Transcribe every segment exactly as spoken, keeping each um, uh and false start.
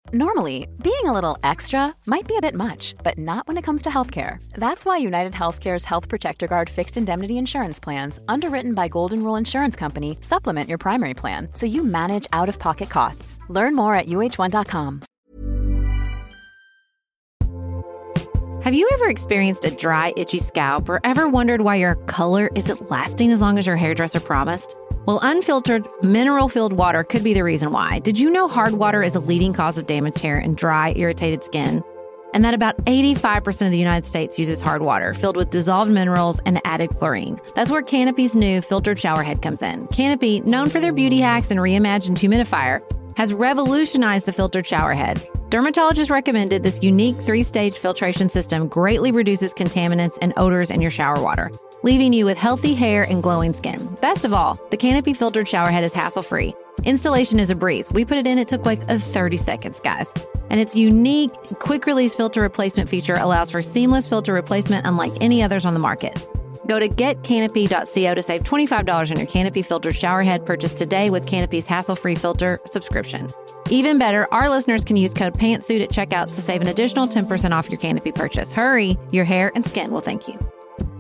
Normally, being a little extra might be a bit much, but not when it comes to healthcare. That's why United Healthcare's Health Protector Guard fixed indemnity insurance plans, underwritten by Golden Rule Insurance Company, supplement your primary plan so you manage out-of-pocket costs. Learn more at U H one dot com. Have you ever experienced a dry, itchy scalp or ever wondered why your color isn't lasting as long as your hairdresser promised? Well, unfiltered, mineral-filled water could be the reason why. Did you know hard water is a leading cause of damaged hair and dry, irritated skin? And that about eighty-five percent of the United States uses hard water filled with dissolved minerals and added chlorine. That's where Canopy's new filtered showerhead comes in. Canopy, known for their beauty hacks and reimagined humidifier, has revolutionized the filtered showerhead. Dermatologists recommended this unique three-stage filtration system greatly reduces contaminants and odors in your shower water, leaving you with healthy hair and glowing skin. Best of all, the Canopy filtered showerhead is hassle-free. Installation is a breeze. We put it in, it took like a thirty seconds, guys. And its unique quick-release filter replacement feature allows for seamless filter replacement unlike any others on the market. Go to get canopy dot co to save twenty-five dollars on your Canopy filtered showerhead purchase today with Canopy's hassle-free filter subscription. Even better, our listeners can use code PANTSUIT at checkout to save an additional ten percent off your Canopy purchase. Hurry, your hair and skin will thank you.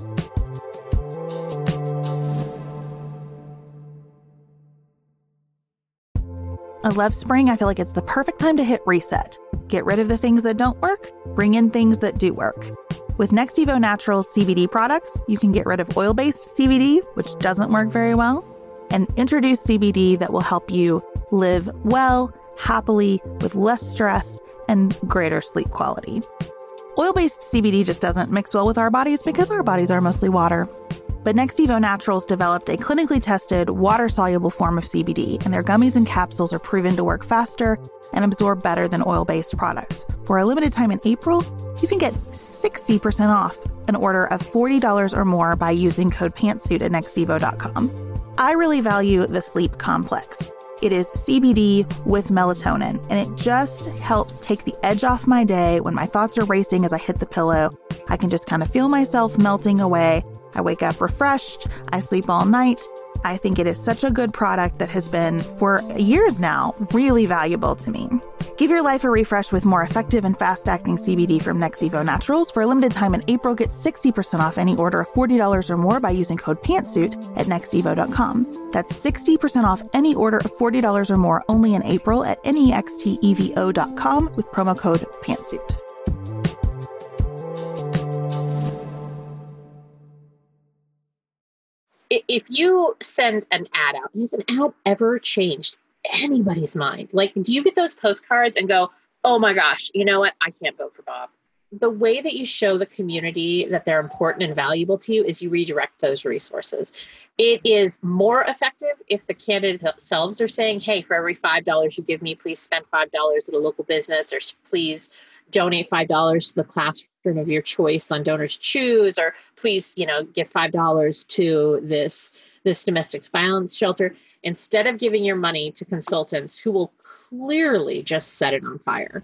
I love spring. I feel like it's the perfect time to hit reset. Get rid of the things that don't work, bring in things that do work. With Next Evo Naturals C B D products, you can get rid of oil-based C B D, which doesn't work very well, and introduce C B D that will help you live well, happily, with less stress and greater sleep quality. Oil-based C B D just doesn't mix well with our bodies because our bodies are mostly water. But Next Evo Naturals developed a clinically tested, water-soluble form of C B D, and their gummies and capsules are proven to work faster and absorb better than oil-based products. For a limited time in April, you can get sixty percent off an order of forty dollars or more by using code PANTSUIT at next evo dot com. I really value the Sleep Complex. It is C B D with melatonin, and it just helps take the edge off my day when my thoughts are racing as I hit the pillow. I can just kind of feel myself melting away. I wake up refreshed. I sleep all night. I think it is such a good product that has been, for years now, really valuable to me. Give your life a refresh with more effective and fast-acting C B D from Next Evo Naturals. For a limited time in April, get sixty percent off any order of forty dollars or more by using code PANTSUIT at next evo dot com. That's sixty percent off any order of forty dollars or more only in April at next evo dot com with promo code PANTSUIT. If you send an ad out, has an ad ever changed anybody's mind? Like, do you get those postcards and go, oh my gosh, you know what? I can't vote for Bob. The way that you show the community that they're important and valuable to you is you redirect those resources. It is more effective if the candidates themselves are saying, hey, for every five dollars you give me, please spend five dollars at a local business, or please donate five dollars to the classroom of your choice on Donors Choose, or please, you know, give five dollars to this, this domestic violence shelter, instead of giving your money to consultants who will clearly just set it on fire.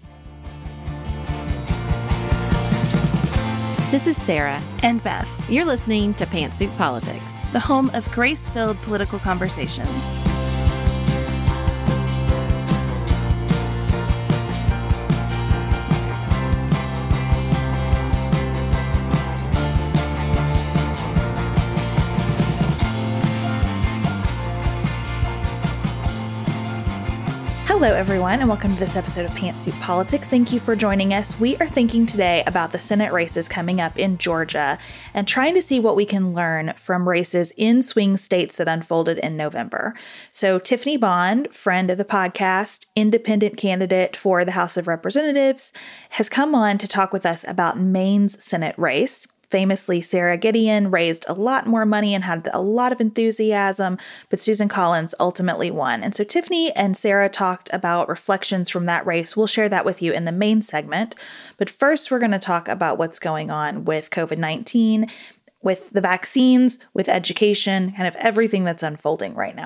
This is Sarah. And Beth. You're listening to Pantsuit Politics, the home of grace-filled political conversations. Hello, everyone, and welcome to this episode of Pantsuit Politics. Thank you for joining us. We are thinking today about the Senate races coming up in Georgia and trying to see what we can learn from races in swing states that unfolded in November. So Tiffany Bond, friend of the podcast, independent candidate for the House of Representatives, has come on to talk with us about Maine's Senate race. Famously, Sarah Gideon raised a lot more money and had a lot of enthusiasm, but Susan Collins ultimately won. And so Tiffany and Sarah talked about reflections from that race. We'll share that with you in the main segment. But first, we're going to talk about what's going on with covid nineteen, with the vaccines, with education, kind of everything that's unfolding right now.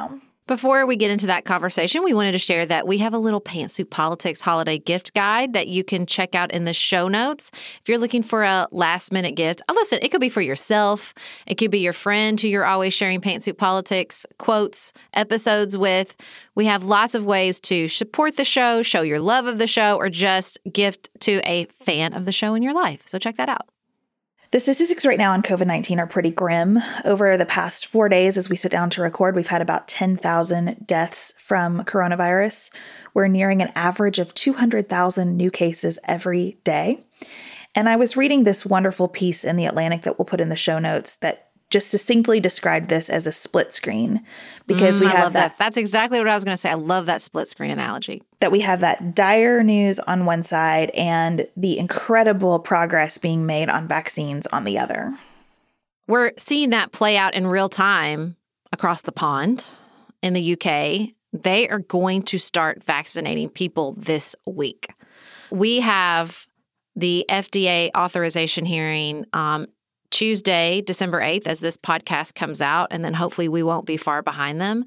Before we get into that conversation, we wanted to share that we have a little Pantsuit Politics holiday gift guide that you can check out in the show notes. If you're looking for a last-minute gift, oh, listen, it could be for yourself. It could be your friend who you're always sharing Pantsuit Politics quotes, episodes with. We have lots of ways to support the show, show your love of the show, or just gift to a fan of the show in your life. So check that out. The statistics right now on COVID nineteen are pretty grim. Over the past four days, as we sit down to record, we've had about ten thousand deaths from coronavirus. We're nearing an average of two hundred thousand new cases every day. And I was reading this wonderful piece in The Atlantic that we'll put in the show notes that just succinctly described this as a split screen, because mm, we I have love that. that. That's exactly what I was going to say. I love that split screen analogy. That we have that dire news on one side and the incredible progress being made on vaccines on the other. We're seeing that play out in real time across the pond in the U K. They are going to start vaccinating people this week. We have the F D A authorization hearing um, Tuesday, December eighth, as this podcast comes out, and then hopefully we won't be far behind them.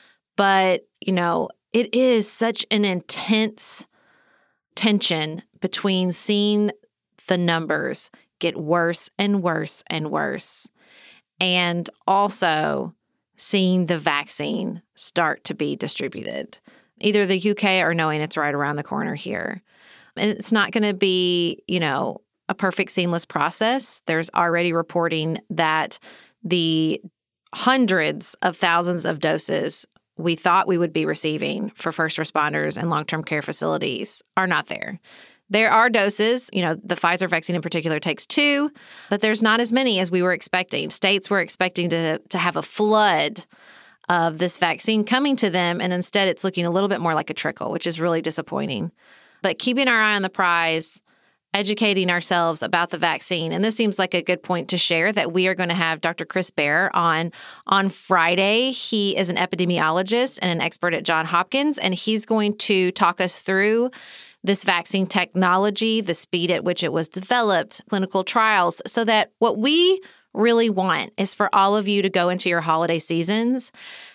But, you know, it is such an intense tension between seeing the numbers get worse and worse and worse, and also seeing the vaccine start to be distributed, either the U K or knowing it's right around the corner here. And it's not going to be, you know, a perfect seamless process. There's already reporting that the hundreds of thousands of doses we thought we would be receiving for first responders and long-term care facilities are not there. There are doses, you know, the Pfizer vaccine in particular takes two, but there's not as many as we were expecting. States were expecting to, to have a flood of this vaccine coming to them, and instead it's looking a little bit more like a trickle, which is really disappointing. But keeping our eye on the prize, educating ourselves about the vaccine. And this seems like a good point to share that we are going to have Doctor Chris Baer on on Friday. He is an epidemiologist and an expert at Johns Hopkins, and he's going to talk us through this vaccine technology, the speed at which it was developed, clinical trials, so that what we really want is for all of you to go into your holiday seasons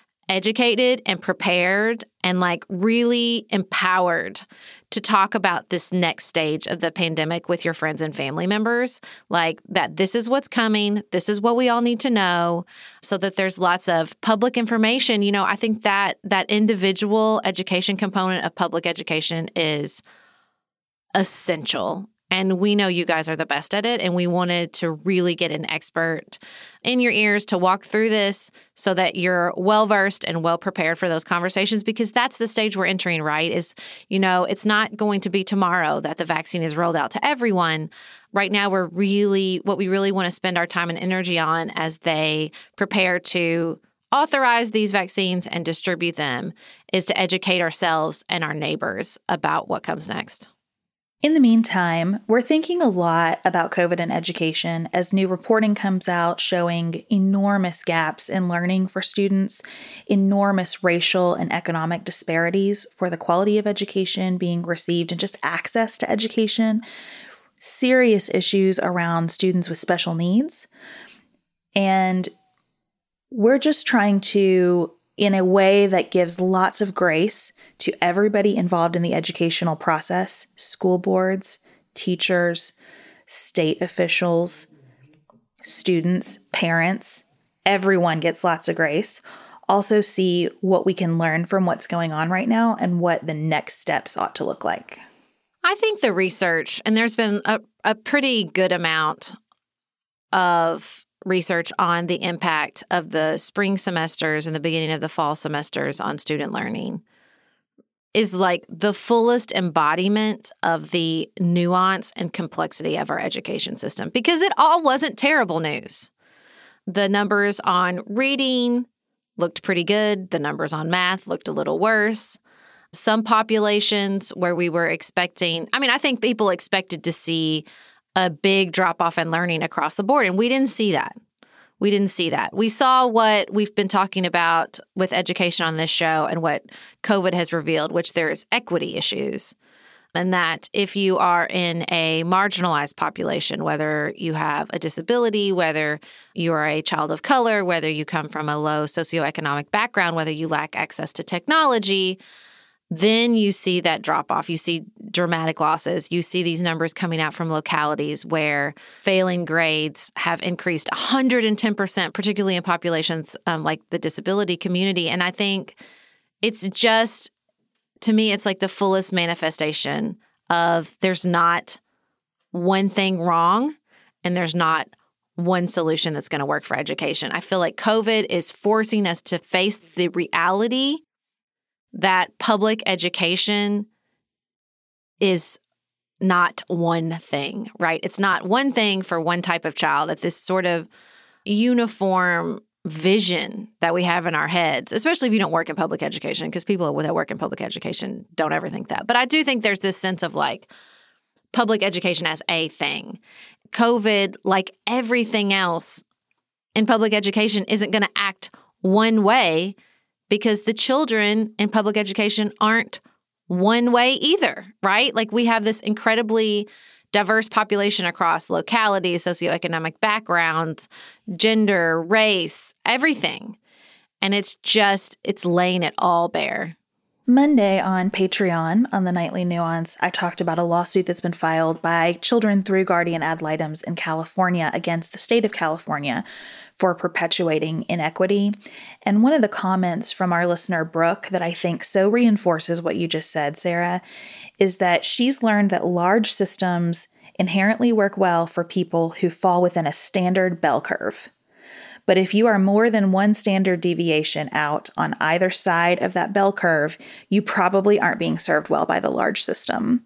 educated and prepared and like really empowered to talk about this next stage of the pandemic with your friends and family members, like that this is what's coming, this is what we all need to know, so that there's lots of public information. You know, I think that that individual education component of public education is essential. And we know you guys are the best at it, and we wanted to really get an expert in your ears to walk through this so that you're well-versed and well-prepared for those conversations, because that's the stage we're entering, right? Is, you know, it's not going to be tomorrow that the vaccine is rolled out to everyone. Right now, we're really, what we really want to spend our time and energy on as they prepare to authorize these vaccines and distribute them is to educate ourselves and our neighbors about what comes next. In the meantime, we're thinking a lot about COVID and education as new reporting comes out showing enormous gaps in learning for students, enormous racial and economic disparities for the quality of education being received and just access to education, serious issues around students with special needs. And we're just trying to, in a way that gives lots of grace to everybody involved in the educational process, school boards, teachers, state officials, students, parents, everyone gets lots of grace. Also see what we can learn from what's going on right now and what the next steps ought to look like. I think the research, and there's been a, a pretty good amount of research on the impact of the spring semesters and the beginning of the fall semesters on student learning, is like the fullest embodiment of the nuance and complexity of our education system, because it all wasn't terrible news. The numbers on reading looked pretty good. The numbers on math looked a little worse. Some populations where we were expecting, I mean, I think people expected to see a big drop-off in learning across the board, and we didn't see that. We didn't see that. We saw what we've been talking about with education on this show and what COVID has revealed, which there's equity issues. And that if you are in a marginalized population, whether you have a disability, whether you are a child of color, whether you come from a low socioeconomic background, whether you lack access to technology, then you see that drop off. You see dramatic losses. You see these numbers coming out from localities where failing grades have increased one hundred ten percent, particularly in populations um, like the disability community. And I think it's just, to me, it's like the fullest manifestation of there's not one thing wrong and there's not one solution that's going to work for education. I feel like COVID is forcing us to face the reality that public education is not one thing, right? It's not one thing for one type of child. It's this sort of uniform vision that we have in our heads, especially if you don't work in public education, because people that work in public education don't ever think that. But I do think there's this sense of like public education as a thing. COVID, like everything else in public education, isn't going to act one way because the children in public education aren't one way either, right? Like we have this incredibly diverse population across localities, socioeconomic backgrounds, gender, race, everything. And it's just, it's laying it all bare. Monday on Patreon, on the Nightly Nuance, I talked about a lawsuit that's been filed by children through guardian ad litems in California against the state of California for perpetuating inequity. And one of the comments from our listener, Brooke, that I think so reinforces what you just said, Sarah, is that she's learned that large systems inherently work well for people who fall within a standard bell curve. But if you are more than one standard deviation out on either side of that bell curve, you probably aren't being served well by the large system.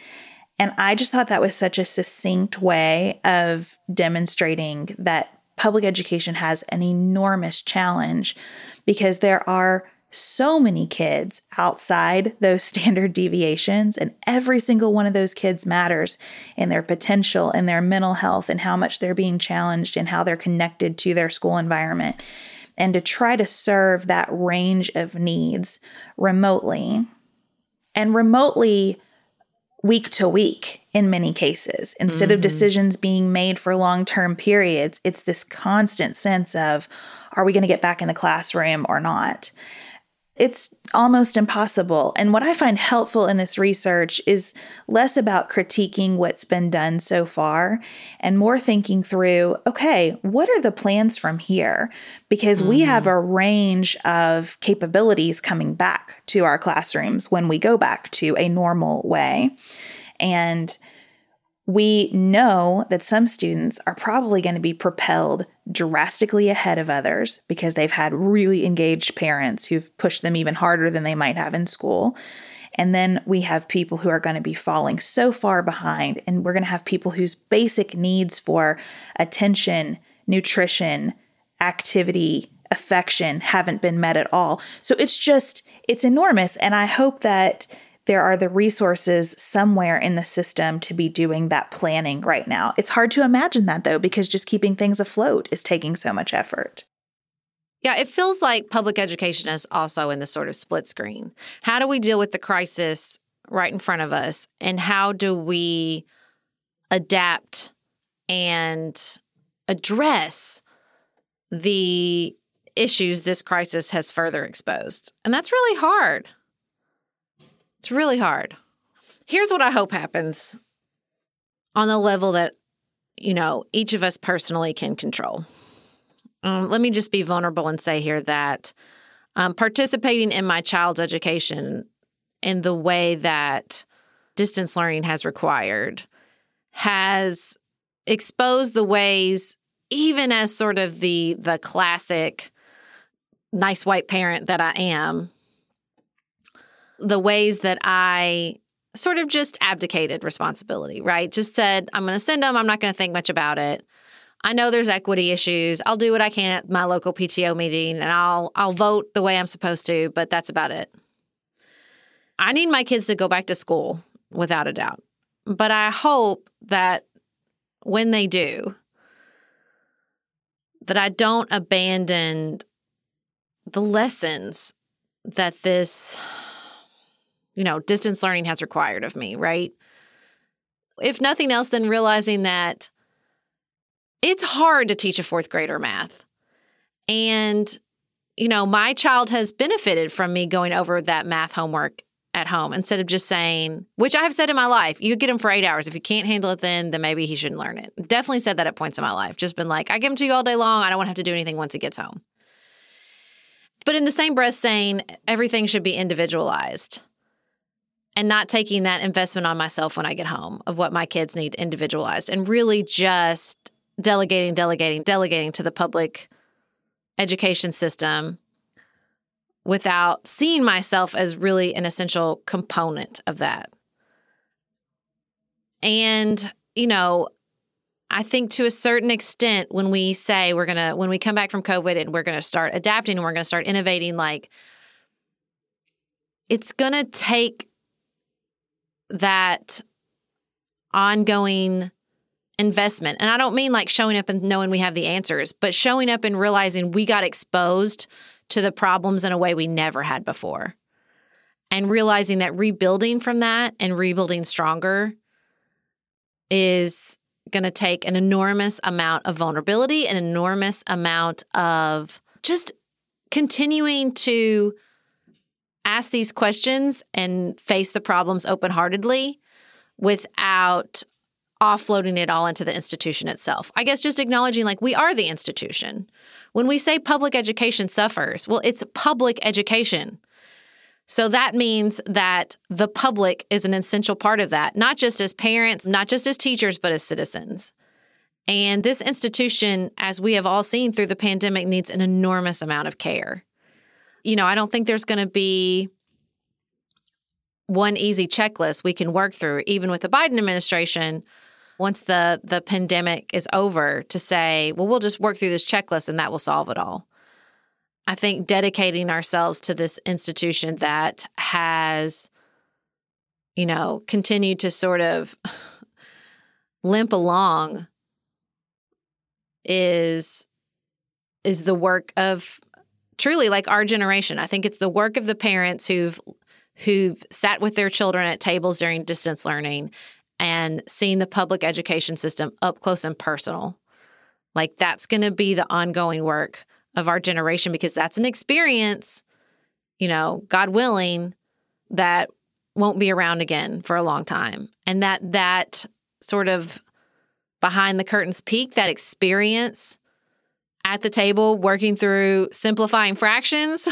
And I just thought that was such a succinct way of demonstrating that public education has an enormous challenge because there are so many kids outside those standard deviations, and every single one of those kids matters in their potential and their mental health and how much they're being challenged and how they're connected to their school environment. And to try to serve that range of needs remotely, and remotely week to week in many cases, instead mm-hmm. of decisions being made for long-term periods, it's this constant sense of, are we going to get back in the classroom or not? It's almost impossible. And what I find helpful in this research is less about critiquing what's been done so far and more thinking through, okay, what are the plans from here? Because mm-hmm. we have a range of capabilities coming back to our classrooms when we go back to a normal way. And we know that some students are probably going to be propelled drastically ahead of others because they've had really engaged parents who've pushed them even harder than they might have in school. And then we have people who are going to be falling so far behind, and we're going to have people whose basic needs for attention, nutrition, activity, affection haven't been met at all. So it's just, it's enormous. And I hope that there are the resources somewhere in the system to be doing that planning right now. It's hard to imagine that, though, because just keeping things afloat is taking so much effort. Yeah, it feels like public education is also in this sort of split screen. How do we deal with the crisis right in front of us? And how do we adapt and address the issues this crisis has further exposed? And that's really hard. It's really hard. Here's what I hope happens on the level that, you know, each of us personally can control. Um, let me just be vulnerable and say here that um, participating in my child's education in the way that distance learning has required has exposed the ways, even as sort of the the classic nice white parent that I am, the ways that I sort of just abdicated responsibility, right? Just said, I'm going to send them. I'm not going to think much about it. I know there's equity issues. I'll do what I can at my local P T O meeting, and I'll I'll vote the way I'm supposed to, but that's about it. I need my kids to go back to school, without a doubt. But I hope that when they do, that I don't abandon the lessons that this you know, distance learning has required of me, right? If nothing else, then realizing that it's hard to teach a fourth grader math. And, you know, my child has benefited from me going over that math homework at home instead of just saying, which I have said in my life, you get him for eight hours. If you can't handle it then, then maybe he shouldn't learn it. Definitely said that at points in my life. Just been like, I give him to you all day long. I don't want to have to do anything once he gets home. But in the same breath saying everything should be individualized and not taking that investment on myself when I get home of what my kids need individualized and really just delegating, delegating, delegating to the public education system without seeing myself as really an essential component of that. And, you know, I think to a certain extent when we say we're going to, when we come back from COVID and we're going to start adapting and we're going to start innovating, like it's going to take that ongoing investment. And I don't mean like showing up and knowing we have the answers, but showing up and realizing we got exposed to the problems in a way we never had before. And realizing that rebuilding from that and rebuilding stronger is going to take an enormous amount of vulnerability, an enormous amount of just continuing to ask these questions and face the problems open-heartedly without offloading it all into the institution itself. I guess just acknowledging like we are the institution. When we say public education suffers, well, it's public education. So that means that the public is an essential part of that, not just as parents, not just as teachers, but as citizens. And this institution, as we have all seen through the pandemic, needs an enormous amount of care. You know, I don't think there's going to be one easy checklist we can work through, even with the Biden administration, once the, the pandemic is over, to say, well, we'll just work through this checklist and that will solve it all. I think dedicating ourselves to this institution that has, you know, continued to sort of limp along is, is the work of truly like our generation. I think it's the work of the parents who've who've sat with their children at tables during distance learning and seen the public education system up close and personal. Like that's going to be the ongoing work of our generation, because that's an experience, you know, God willing, that won't be around again for a long time. And that that sort of behind the curtains peek, that experience at the table working through simplifying fractions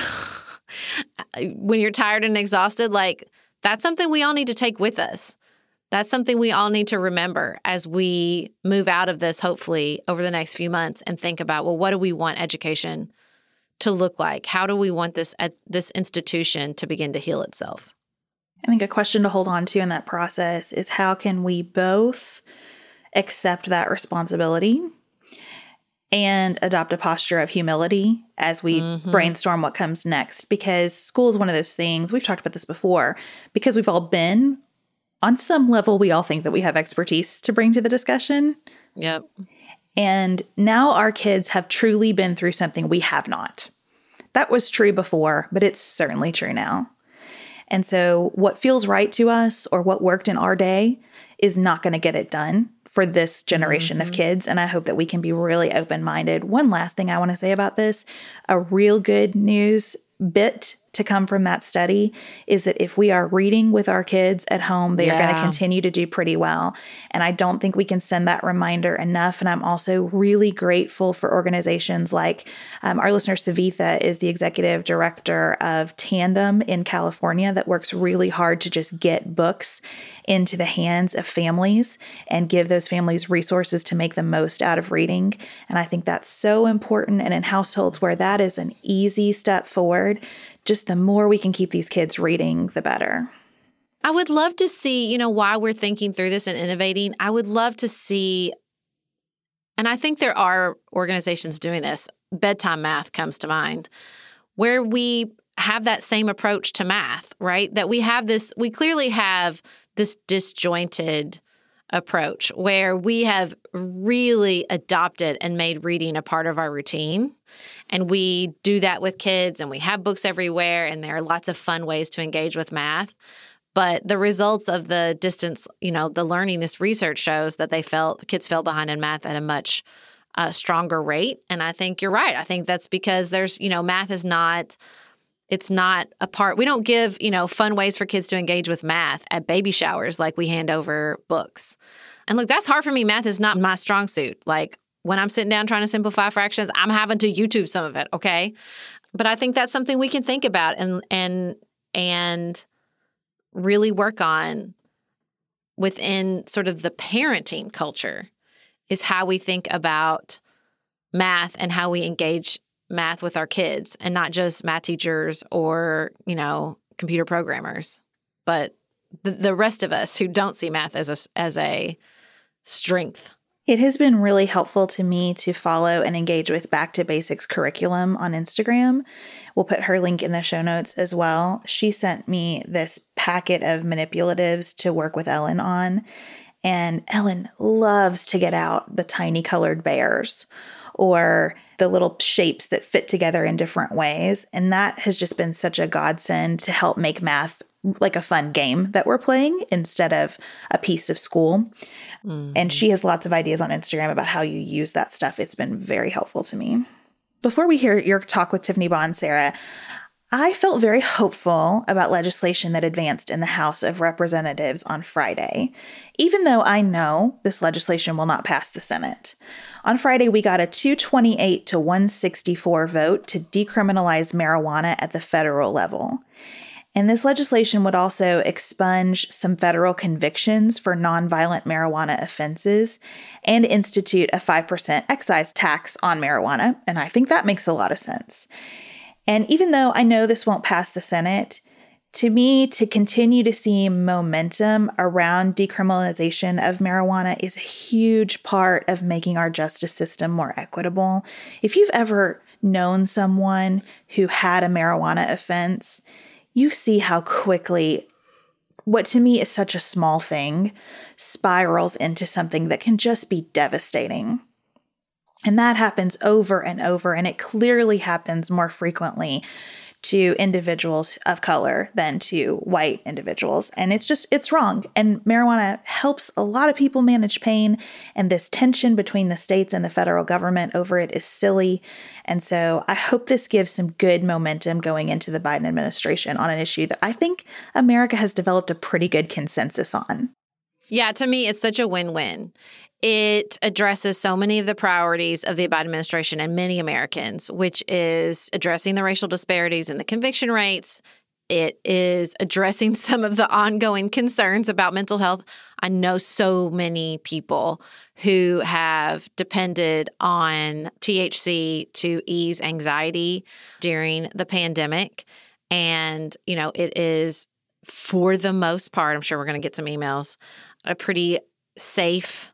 when you're tired and exhausted, like that's something we all need to take with us. That's something we all need to remember as we move out of this, hopefully, over the next few months and think about, well, what do we want education to look like? How do we want this this institution to begin to heal itself? I think a question to hold on to in that process is how can we both accept that responsibility and adopt a posture of humility as we mm-hmm. brainstorm what comes next? Because school is one of those things, we've talked about this before, because we've all been, on some level, we all think that we have expertise to bring to the discussion. Yep. And now our kids have truly been through something we have not. That was true before, but it's certainly true now. And so what feels right to us or what worked in our day is not going to get it done for this generation mm-hmm. of kids. And I hope that we can be really open-minded. One last thing I want to say about this, a real good news bit to come from that study is that if we are reading with our kids at home, they yeah. are going to continue to do pretty well. And I don't think we can send that reminder enough. And I'm also really grateful for organizations like um, our listener, Savitha, is the executive director of Tandem in California that works really hard to just get books into the hands of families and give those families resources to make the most out of reading. And I think that's so important. And in households where that is an easy step forward, just the more we can keep these kids reading, the better. I would love to see, you know, while we're thinking through this and innovating, I would love to see, and I think there are organizations doing this, Bedtime Math comes to mind, where we have that same approach to math, right? That we have this, we clearly have this disjointed approach where we have really adopted and made reading a part of our routine. And we do that with kids and we have books everywhere and there are lots of fun ways to engage with math. But the results of the distance, you know, the learning, this research shows that they fell, kids fell behind in math at a much uh, stronger rate. And I think you're right. I think that's because there's, you know, math is not, it's not a part. We don't give, you know, fun ways for kids to engage with math at baby showers like we hand over books. And look, that's hard for me. Math is not my strong suit. Like when I'm sitting down trying to simplify fractions, I'm having to YouTube some of it, okay? But I think that's something we can think about and and and really work on within sort of the parenting culture is how we think about math and how we engage math with our kids, and not just math teachers or, you know, computer programmers, but the, the rest of us who don't see math as a, as a strength. It has been really helpful to me to follow and engage with Back to Basics curriculum on Instagram. We'll put her link in the show notes as well. She sent me this packet of manipulatives to work with Ellen on. And Ellen loves to get out the tiny colored bears or the little shapes that fit together in different ways. And that has just been such a godsend to help make math like a fun game that we're playing instead of a piece of school. Mm-hmm. And she has lots of ideas on Instagram about how you use that stuff. It's been very helpful to me. Before we hear your talk with Tiffany Bond, Sarah, I felt very hopeful about legislation that advanced in the House of Representatives on Friday, even though I know this legislation will not pass the Senate. On Friday, we got a two twenty-eight to one sixty-four vote to decriminalize marijuana at the federal level. And this legislation would also expunge some federal convictions for nonviolent marijuana offenses and institute a five percent excise tax on marijuana. And I think that makes a lot of sense. And even though I know this won't pass the Senate, to me, to continue to see momentum around decriminalization of marijuana is a huge part of making our justice system more equitable. If you've ever known someone who had a marijuana offense, you see how quickly what to me is such a small thing spirals into something that can just be devastating. And that happens over and over, and it clearly happens more frequently to individuals of color than to white individuals. And it's just, it's wrong. And marijuana helps a lot of people manage pain, and this tension between the states and the federal government over it is silly. And so I hope this gives some good momentum going into the Biden administration on an issue that I think America has developed a pretty good consensus on. Yeah, to me, it's such a win-win. It addresses so many of the priorities of the Biden administration and many Americans, which is addressing the racial disparities in the conviction rates. It is addressing some of the ongoing concerns about mental health. I know so many people who have depended on T H C to ease anxiety during the pandemic. And, you know, it is, for the most part, I'm sure we're going to get some emails, a pretty safe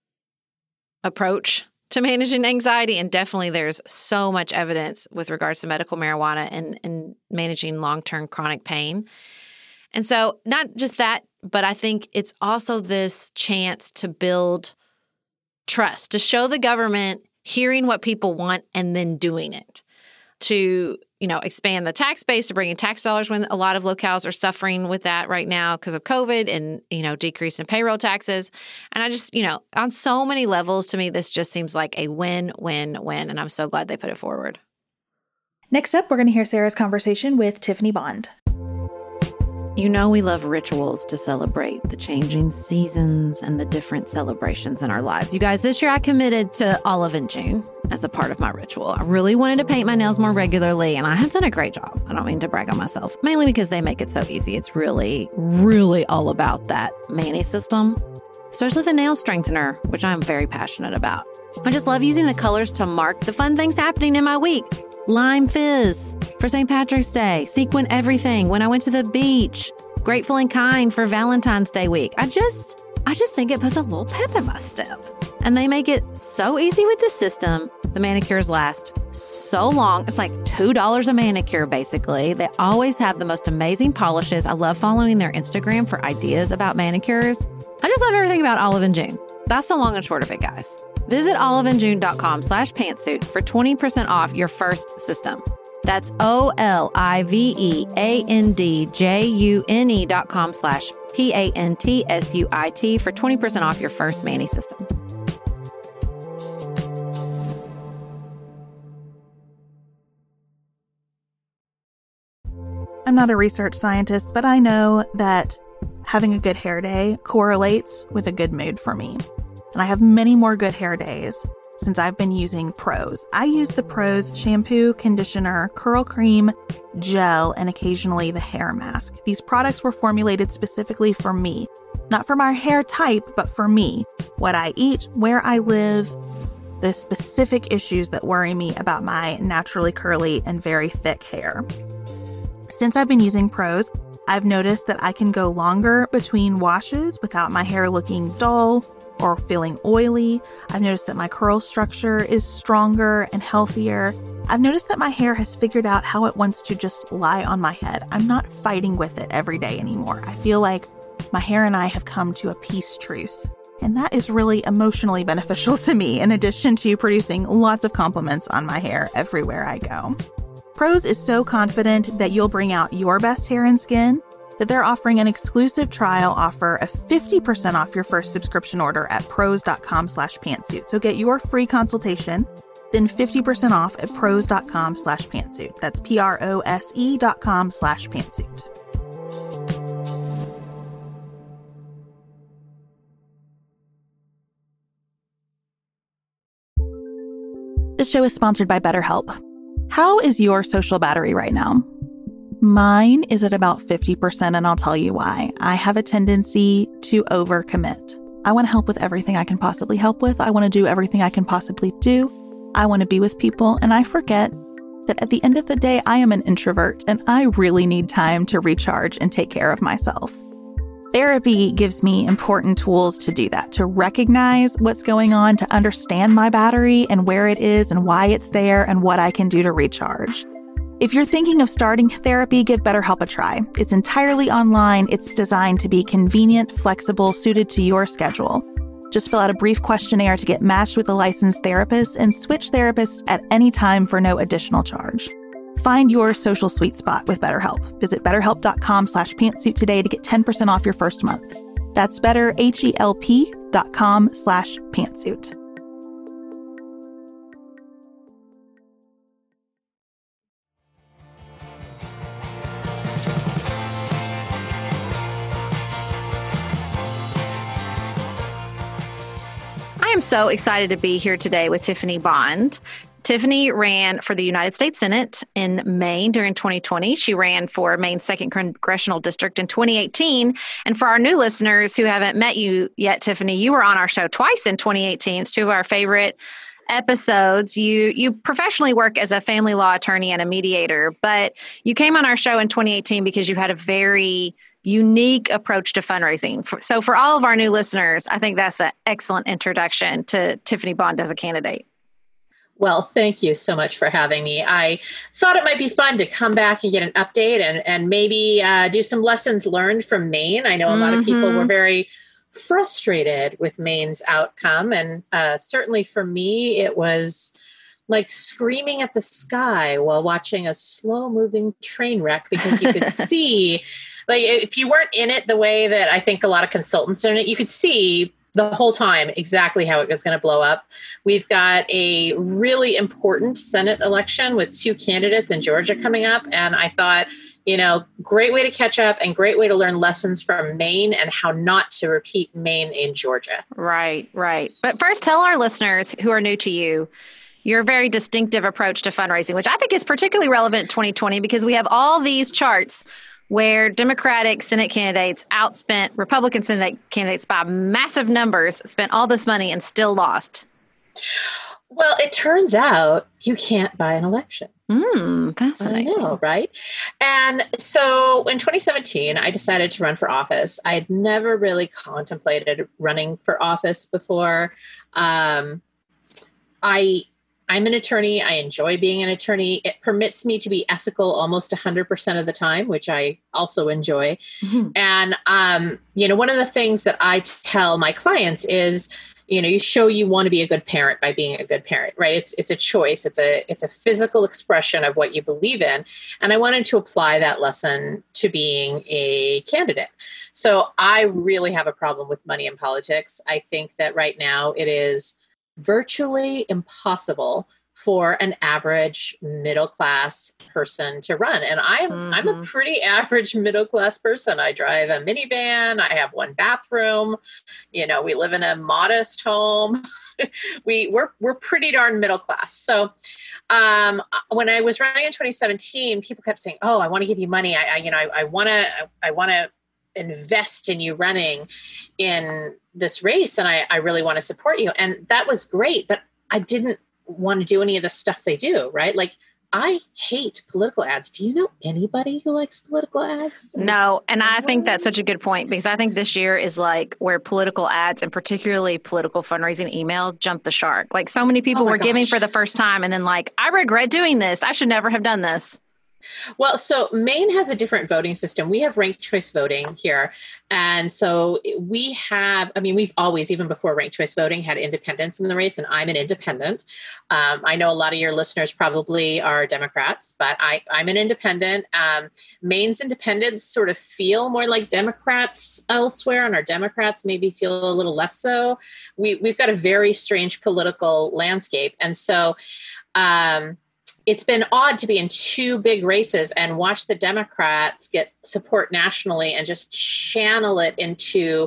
approach to managing anxiety. And definitely there's so much evidence with regards to medical marijuana and, and managing long-term chronic pain. And so not just that, but I think it's also this chance to build trust, to show the government hearing what people want and then doing it, to, you know, expand the tax base, to bring in tax dollars when a lot of locales are suffering with that right now because of COVID and, you know, decrease in payroll taxes. And I just, you know, on so many levels, to me, this just seems like a win, win, win. And I'm so glad they put it forward. Next up, we're going to hear Sarah's conversation with Tiffany Bond. You know, we love rituals to celebrate the changing seasons and the different celebrations in our lives. You guys, this year I committed to Olive in June as a part of my ritual. I really wanted to paint my nails more regularly, and I have done a great job. I don't mean to brag on myself, mainly because they make it so easy. It's really, really all about that Mani system, especially the nail strengthener, which I'm very passionate about. I just love using the colors to mark the fun things happening in my week. Lime Fizz for Saint Patrick's Day, Sequin Everything when I went to the beach, Grateful and Kind for Valentine's Day week. I just, I just think it puts a little pep in my step. And they make it so easy with the system. The manicures last so long. It's like two dollars a manicure, basically. They always have the most amazing polishes. I love following their Instagram for ideas about manicures. I just love everything about Olive in June. That's the long and short of it, guys. Visit oliveinjune.com slash pantsuit for twenty percent off your first system. That's O-L-I-V-E-A-N-D-J-U-N-E dot com slash P-A-N-T-S-U-I-T for twenty percent off your first Manny system. I'm not a research scientist, but I know that having a good hair day correlates with a good mood for me. And I have many more good hair days since I've been using Prose. I use the Prose shampoo, conditioner, curl cream, gel, and occasionally the hair mask. These products were formulated specifically for me, not for my hair type, but for me, what I eat, where I live, the specific issues that worry me about my naturally curly and very thick hair. Since I've been using Prose, I've noticed that I can go longer between washes without my hair looking dull or feeling oily. I've noticed that my curl structure is stronger and healthier. I've noticed that my hair has figured out how it wants to just lie on my head. I'm not fighting with it every day anymore. I feel like my hair and I have come to a peace truce. And that is really emotionally beneficial to me, in addition to producing lots of compliments on my hair everywhere I go. Prose is so confident that you'll bring out your best hair and skin that they're offering an exclusive trial offer of fifty percent off your first subscription order at prose.com slash pantsuit. So get your free consultation, then fifty percent off at prose.com slash pantsuit. That's P-R-O-S-E dot com slash pantsuit. This show is sponsored by BetterHelp. How is your social battery right now? Mine is at about fifty percent, and I'll tell you why. I have a tendency to overcommit. I want to help with everything I can possibly help with. I want to do everything I can possibly do. I want to be with people, and I forget that at the end of the day, I am an introvert, and I really need time to recharge and take care of myself. Therapy gives me important tools to do that, to recognize what's going on, to understand my battery and where it is and why it's there and what I can do to recharge. If you're thinking of starting therapy, give BetterHelp a try. It's entirely online. It's designed to be convenient, flexible, suited to your schedule. Just fill out a brief questionnaire to get matched with a licensed therapist and switch therapists at any time for no additional charge. Find your social sweet spot with BetterHelp. Visit betterhelp.com slash pantsuit today to get ten percent off your first month. That's betterhelp.com slash pantsuit. I am so excited to be here today with Tiffany Bond. Tiffany ran for the United States Senate in Maine during twenty twenty. She ran for Maine's second Congressional District in twenty eighteen. And for our new listeners who haven't met you yet, Tiffany, you were on our show twice in twenty eighteen. It's two of our favorite episodes. You you professionally work as a family law attorney and a mediator, but you came on our show in twenty eighteen because you had a very unique approach to fundraising. For, so for all of our new listeners, I think that's an excellent introduction to Tiffany Bond as a candidate. Well, thank you so much for having me. I thought it might be fun to come back and get an update and, and maybe uh, do some lessons learned from Maine. I know a mm-hmm. lot of people were very frustrated with Maine's outcome. And uh, certainly for me, it was like screaming at the sky while watching a slow moving train wreck, because you could see, like, if you weren't in it the way that I think a lot of consultants are in it, you could see the whole time exactly how it was going to blow up. We've got a really important Senate election with two candidates in Georgia coming up. And I thought, you know, great way to catch up and great way to learn lessons from Maine and how not to repeat Maine in Georgia. Right, right. But first, tell our listeners who are new to you your very distinctive approach to fundraising, which I think is particularly relevant in twenty twenty because we have all these charts where Democratic Senate candidates outspent Republican Senate candidates by massive numbers, spent all this money and still lost. Well, it turns out you can't buy an election. Mm, fascinating. I know, right? And so in twenty seventeen, I decided to run for office. I had never really contemplated running for office before. Um, I I'm an attorney. I enjoy being an attorney. It permits me to be ethical almost one hundred percent of the time, which I also enjoy. Mm-hmm. And, um, you know, one of the things that I tell my clients is, you know, you show you want to be a good parent by being a good parent, right? It's, it's a choice. It's a, it's a physical expression of what you believe in. And I wanted to apply that lesson to being a candidate. So I really have a problem with money in politics. I think that right now it is virtually impossible for an average middle-class person to run. And I'm, mm-hmm. I'm a pretty average middle-class person. I drive a minivan. I have one bathroom. You know, we live in a modest home. we we're, we're pretty darn middle-class. So um, when I was running in twenty seventeen, people kept saying, oh, I want to give you money. I, I you know, I, I want to, I want to invest in you running in this race. And I, I really want to support you. And that was great, but I didn't want to do any of the stuff they do, right? Like, I hate political ads. Do you know anybody who likes political ads? No. And I think that's such a good point, because I think this year is like where political ads and particularly political fundraising email jumped the shark. Like, so many people oh were gosh. giving for the first time and then like, I regret doing this. I should never have done this. Well, so Maine has a different voting system. We have ranked choice voting here. And so we have, I mean, we've always, even before ranked choice voting, had independents in the race, and I'm an independent. Um, I know a lot of your listeners probably are Democrats, but I, I'm an independent. Um, Maine's independents sort of feel more like Democrats elsewhere, and our Democrats maybe feel a little less so. We, we've got a very strange political landscape. And so, um, it's been odd to be in two big races and watch the Democrats get support nationally and just channel it into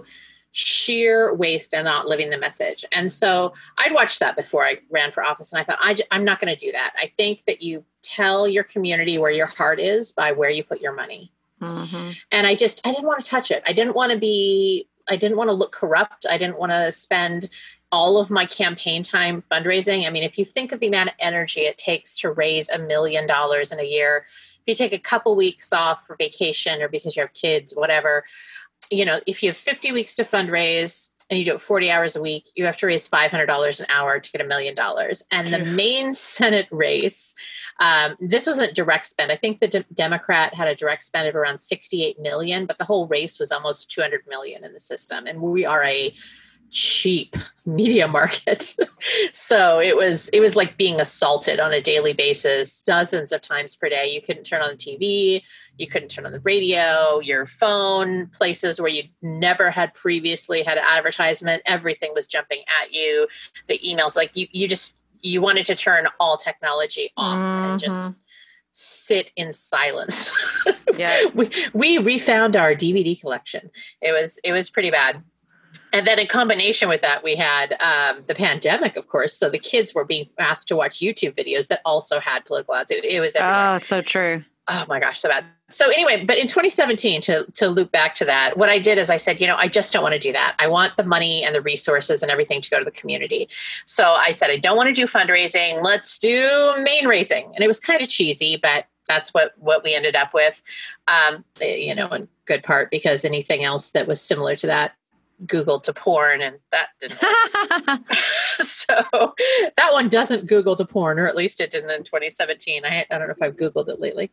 sheer waste and not living the message. And so I'd watched that before I ran for office. And I thought, I j- I'm not going to do that. I think that you tell your community where your heart is by where you put your money. Mm-hmm. And I just, I didn't want to touch it. I didn't want to be, I didn't want to look corrupt. I didn't want to spend all of my campaign time fundraising. I mean, if you think of the amount of energy it takes to raise a million dollars in a year, if you take a couple weeks off for vacation or because you have kids, whatever, you know, if you have fifty weeks to fundraise and you do it forty hours a week, you have to raise five hundred dollars an hour to get a million dollars. And the Maine Senate race, um, this wasn't direct spend. I think the de- Democrat had a direct spend of around sixty-eight million, but the whole race was almost two hundred million in the system. And we are a cheap media market. So it was, it was like being assaulted on a daily basis, dozens of times per day. You couldn't turn on the T V. You couldn't turn on the radio, your phone, places where you never had previously had advertisement. Everything was jumping at you. The emails, like you, you just, you wanted to turn all technology off mm-hmm. and just sit in silence. Yeah. we, we refound our D V D collection. It was, it was pretty bad. And then in combination with that, we had um, the pandemic, of course. So the kids were being asked to watch YouTube videos that also had political ads. It, it was everywhere. Oh, it's so true. Oh my gosh, so bad. So anyway, but in twenty seventeen, to, to loop back to that, what I did is I said, you know, I just don't want to do that. I want the money and the resources and everything to go to the community. So I said, I don't want to do fundraising. Let's do Maine raising. And it was kind of cheesy, but that's what, what we ended up with, um, you know, in good part because anything else that was similar to that Googled to porn, and that didn't work. So that one doesn't Google to porn, or at least it didn't in twenty seventeen. I, I don't know if I've Googled it lately.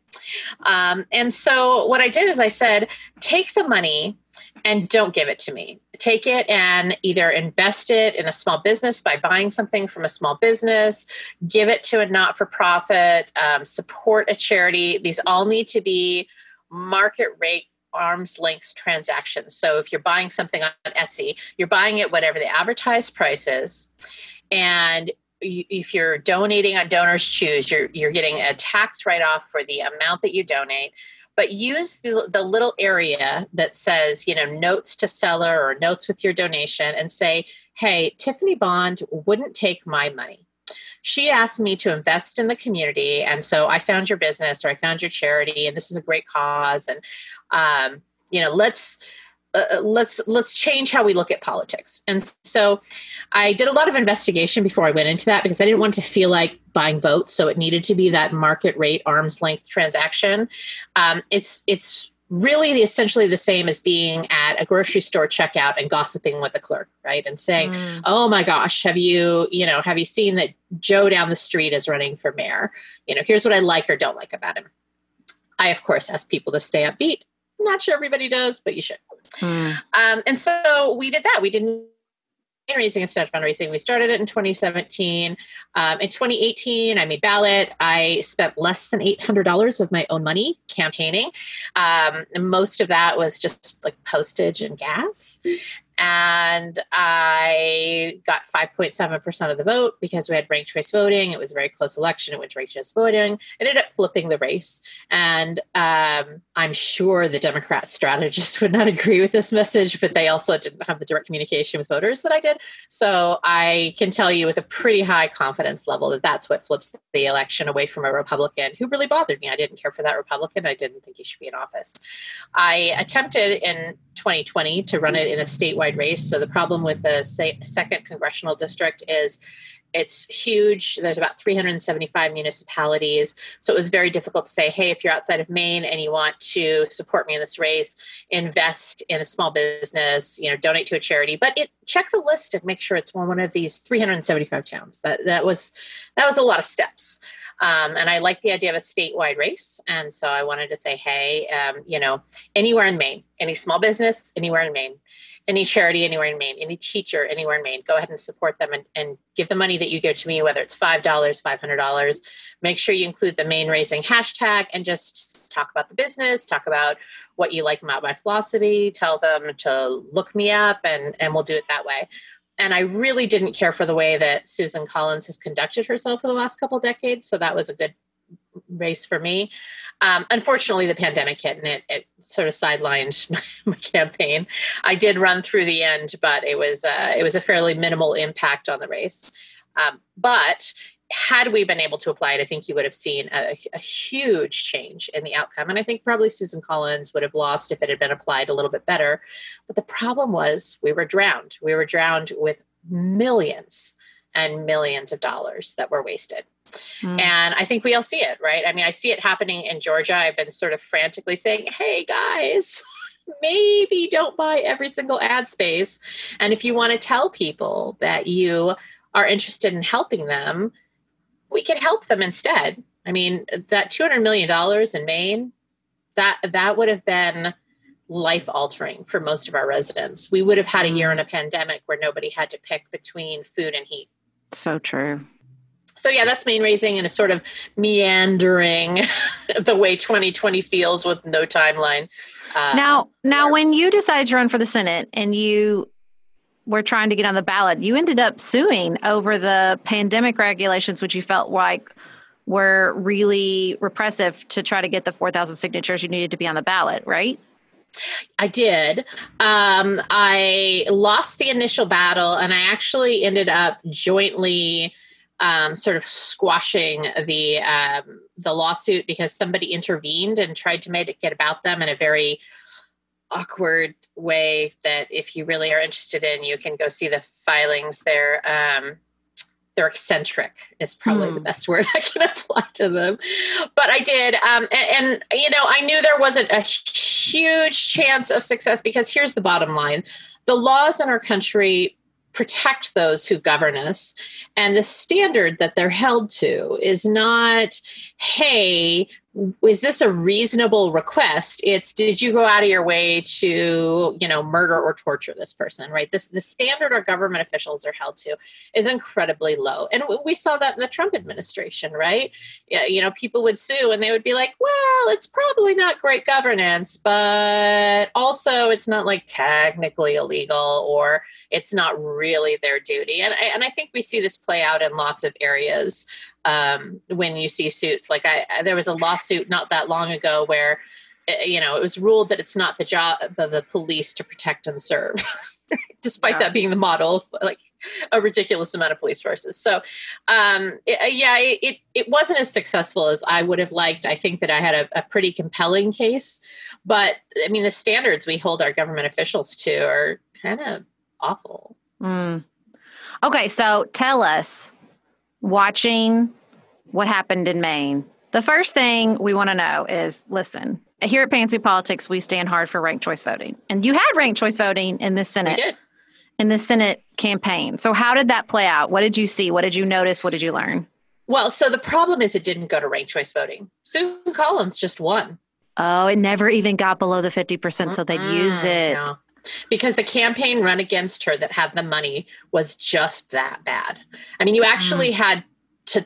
Um, and so what I did is I said, take the money and don't give it to me. Take it and either invest it in a small business by buying something from a small business, give it to a not-for-profit, um, support a charity. These all need to be market rate arm's length transactions. So if you're buying something on Etsy, you're buying it whatever the advertised price is. And you, if you're donating on Donors Choose, you're you're getting a tax write-off for the amount that you donate. But use the, the little area that says, you know, notes to seller or notes with your donation and say, hey, Tiffany Bond wouldn't take my money. She asked me to invest in the community. And so I found your business or I found your charity and this is a great cause. And, um, you know, let's, uh, let's, let's change how we look at politics. And so I did a lot of investigation before I went into that because I didn't want to feel like buying votes. So it needed to be that market rate, arm's length transaction. Um, it's, it's, really essentially the same as being at a grocery store checkout and gossiping with the clerk, right? And saying, mm. oh my gosh, have you, you know, have you seen that Joe down the street is running for mayor? You know, here's what I like or don't like about him. I, of course, ask people to stay upbeat. I'm not sure everybody does, but you should. Mm. Um, and so we did that. We didn't raising instead of fundraising. We started it in twenty seventeen. Um, in twenty eighteen, I made ballot. I spent less than eight hundred dollars of my own money campaigning. Um, most of that was just like postage and gas. And I got five point seven percent of the vote because we had ranked choice voting. It was a very close election. It went to ranked choice voting. I ended up flipping the race. And um, I'm sure the Democrat strategists would not agree with this message, but they also didn't have the direct communication with voters that I did. So I can tell you with a pretty high confidence level that that's what flips the election away from a Republican who really bothered me. I didn't care for that Republican. I didn't think he should be in office. I attempted in twenty twenty to run it in a statewide race. So the problem with the second congressional district is it's huge. There's about three hundred seventy-five municipalities. So it was very difficult to say, hey, if you're outside of Maine and you want to support me in this race, invest in a small business, you know, donate to a charity, but it check the list and make sure it's one of these three hundred seventy-five towns. That that was that was a lot of steps. Um, and I like the idea of a statewide race. And so I wanted to say, hey, um, you know, anywhere in Maine, any small business, anywhere in Maine, any charity, anywhere in Maine, any teacher, anywhere in Maine, go ahead and support them and, and give the money that you give to me, whether it's five dollars, five hundred dollars. Make sure you include the Maine Raising hashtag and just talk about the business, talk about what you like about my philosophy, tell them to look me up, and, and we'll do it that way. And I really didn't care for the way that Susan Collins has conducted herself for the last couple of decades. So that was a good race for me. Um, unfortunately, the pandemic hit and it, it sort of sidelined my, my campaign. I did run through the end, but it was uh, it was a fairly minimal impact on the race. Um, but had we been able to apply it, I think you would have seen a, a huge change in the outcome. And I think probably Susan Collins would have lost if it had been applied a little bit better. But the problem was we were drowned. We were drowned with millions and millions of dollars that were wasted. Mm. And I think we all see it, right? I mean, I see it happening in Georgia. I've been sort of frantically saying, hey, guys, maybe don't buy every single ad space. And if you want to tell people that you are interested in helping them, we can help them instead. I mean, that two hundred million dollars in Maine, that that would have been life-altering for most of our residents. We would have had a year in a pandemic where nobody had to pick between food and heat. So true. So yeah, that's Maine Raising in a sort of meandering the way twenty twenty feels with no timeline. Uh, now, now, when you decided to run for the Senate and you were trying to get on the ballot, you ended up suing over the pandemic regulations, which you felt like were really repressive to try to get the four thousand signatures you needed to be on the ballot, right? I did. Um, I lost the initial battle, and I actually ended up jointly um, sort of squashing the um, the lawsuit because somebody intervened and tried to make it about them in a very awkward way that if you really are interested in, you can go see the filings. They're, um, they're eccentric is probably mm. the best word I can apply to them. But I did. Um, and, and, you know, I knew there wasn't a huge chance of success because here's the bottom line. The laws in our country protect those who govern us. And the standard that they're held to is not, hey, is this a reasonable request? It's, did you go out of your way to, you know, murder or torture this person, right? This, the standard our government officials are held to is incredibly low. And we saw that in the Trump administration, right? Yeah, you know, people would sue and they would be like, well, it's probably not great governance, but also it's not like technically illegal or it's not really their duty. And I, and I think we see this play out in lots of areas. Um, when you see suits, like I, there was a lawsuit not that long ago where, you know, it was ruled that it's not the job of the police to protect and serve, despite yeah. that being the model of like a ridiculous amount of police forces. So, um, it, yeah, it, it wasn't as successful as I would have liked. I think that I had a, a pretty compelling case, but I mean, the standards we hold our government officials to are kind of awful. Mm. Okay. So tell us, watching what happened in Maine, the first thing we want to know is, listen, here at Pantsuit Politics, we stand hard for ranked choice voting. And you had ranked choice voting in this Senate, we did. in the Senate campaign. So how did that play out? What did you see? What did you notice? What did you learn? Well, so the problem is it didn't go to ranked choice voting. Susan Collins just won. Oh, it never even got below the fifty percent, mm-hmm. so they'd use it. No. because the campaign run against her that had the money was just that bad. I mean, you actually mm. had to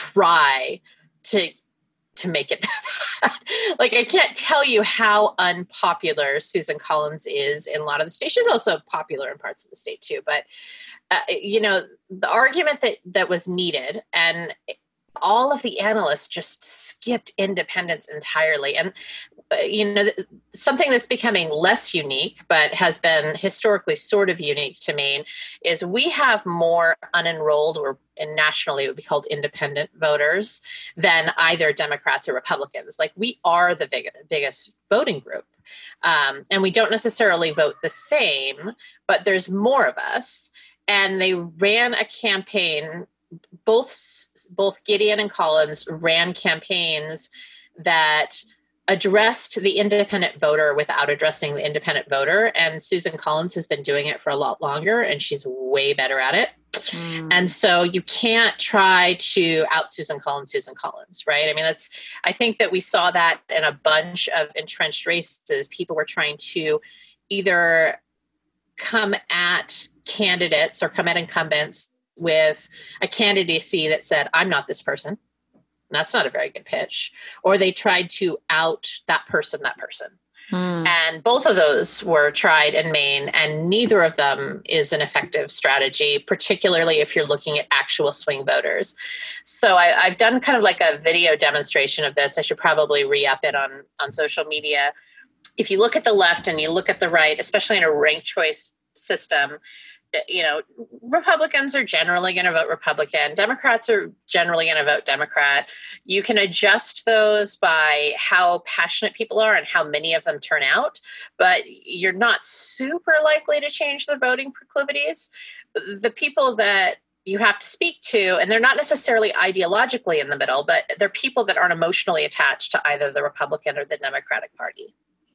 try to to make it bad. Like, I can't tell you how unpopular Susan Collins is in a lot of the states. She's also popular in parts of the state too. But, uh, you know, the argument that, that was needed, and all of the analysts just skipped independence entirely. And, uh, you know, something that's becoming less unique, but has been historically sort of unique to Maine, is we have more unenrolled, or and nationally it would be called independent voters, than either Democrats or Republicans. Like, we are the big, biggest voting group. Um, and we don't necessarily vote the same, but there's more of us. And they ran a campaign, both, both Gideon and Collins ran campaigns that addressed the independent voter without addressing the independent voter. And Susan Collins has been doing it for a lot longer, and she's way better at it. Mm. And so you can't try to out Susan Collins, Susan Collins, right? I mean, that's, I think that we saw that in a bunch of entrenched races. People were trying to either come at candidates or come at incumbents with a candidacy that said, I'm not this person. That's not a very good pitch. Or they tried to out that person, that person. Hmm. And both of those were tried in Maine, and neither of them is an effective strategy, particularly if you're looking at actual swing voters. So I, I've done kind of like a video demonstration of this. I should probably re-up it on, on social media. If you look at the left and you look at the right, especially in a ranked choice system, you know, Republicans are generally going to vote Republican. Democrats are generally going to vote Democrat. You can adjust those by how passionate people are and how many of them turn out, but you're not super likely to change the voting proclivities. The people that you have to speak to, and they're not necessarily ideologically in the middle, but they're people that aren't emotionally attached to either the Republican or the Democratic Party.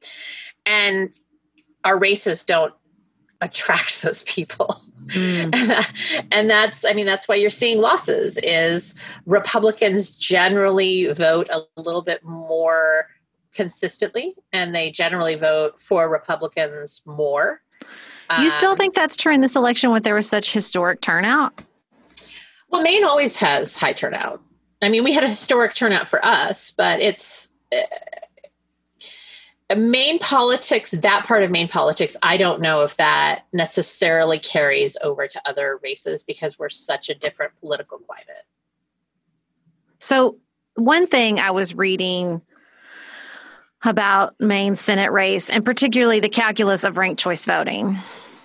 And our races don't attract those people. Mm. and, that, and that's, I mean, that's why you're seeing losses, is Republicans generally vote a little bit more consistently, and they generally vote for Republicans more. You um, still think that's true in this election when there was such historic turnout? Well, Maine always has high turnout. I mean, we had a historic turnout for us, but it's, uh, Maine politics, that part of Maine politics, I don't know if that necessarily carries over to other races because we're such a different political climate. So one thing I was reading about Maine Senate race, and particularly the calculus of ranked choice voting,